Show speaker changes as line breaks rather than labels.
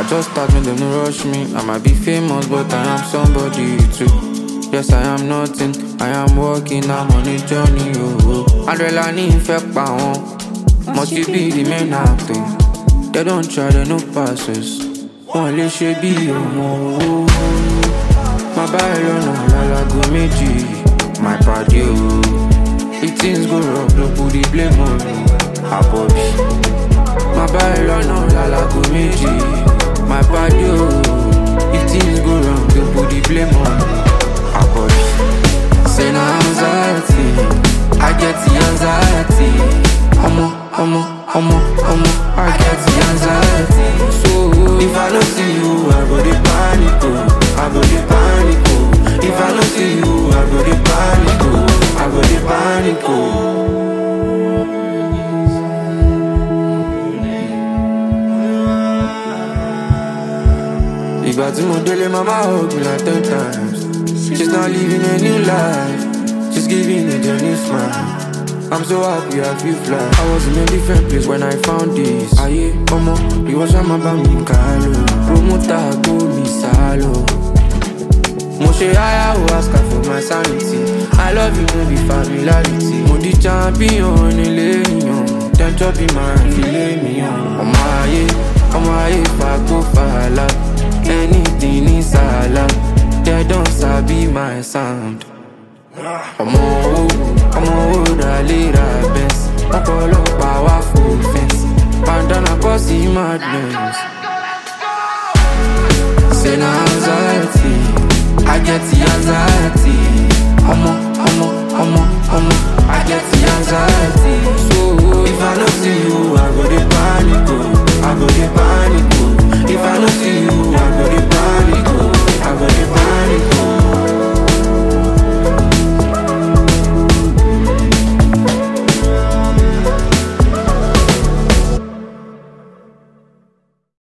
just start, make them no rush me. I might be famous, but I am somebody too. Yes, I am nothing, I am walking, I'm on a journey, oh. Andrella need fake power, must you be the main actor? They don't try, they no passes. Only she be oh. My bailona, la go meji, my party, oh. If things go wrong, no put the blame on me, Abobi. My bailona, la go meji, my party, oh. If things go wrong, no put the blame on me. Say no anxiety, I get the anxiety. I get the anxiety. So if I don't see you, I go the panic, oh. I go the panic, oh. If I don't see you, I go the panic, oh. I go the panic, oh. Ìgbà tí mo délé, mama hug me like 10 times. She's not living a new life, she's giving a genuine smile. I'm so happy I feel fly. I was in a different place when I found this. Aye, you was my bami kalo. Promoter go mi salo. Moshe I will ask her for my sanity. I love you, no be familiarity. Mo di champion, ile yan. Then chop in my filet mignon. Ọmọ ayé fagbó fàlà. Anything is allowed. They don't sabi my sound. Ọmọ owó dálera best. Ọ̀pọ̀lọpọ̀ wá full fence. Bandana bossy madness. Say na anxiety, I get the anxiety.